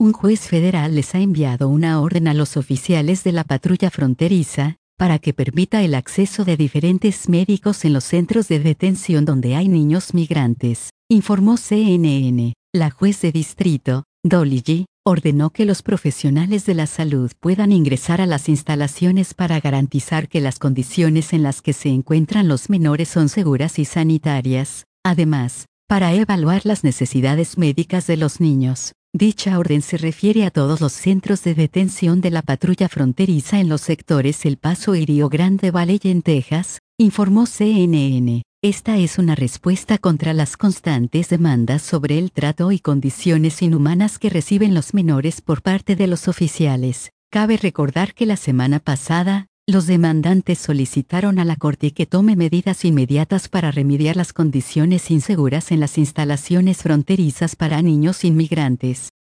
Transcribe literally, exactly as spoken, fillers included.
Un juez federal les ha enviado una orden a los oficiales de la patrulla fronteriza, para que permita el acceso de diferentes médicos en los centros de detención donde hay niños migrantes, informó C N N. La juez de distrito, Dolly G., ordenó que los profesionales de la salud puedan ingresar a las instalaciones para garantizar que las condiciones en las que se encuentran los menores son seguras y sanitarias. Además, para evaluar las necesidades médicas de los niños. Dicha orden se refiere a todos los centros de detención de la patrulla fronteriza en los sectores El Paso y Rio Grande Valley en Texas, informó C N N. Esta es una respuesta contra las constantes demandas sobre el trato y condiciones inhumanas que reciben los menores por parte de los oficiales. Cabe recordar que la semana pasada, los demandantes solicitaron a la Corte que tome medidas inmediatas para remediar las condiciones inseguras en las instalaciones fronterizas para niños inmigrantes.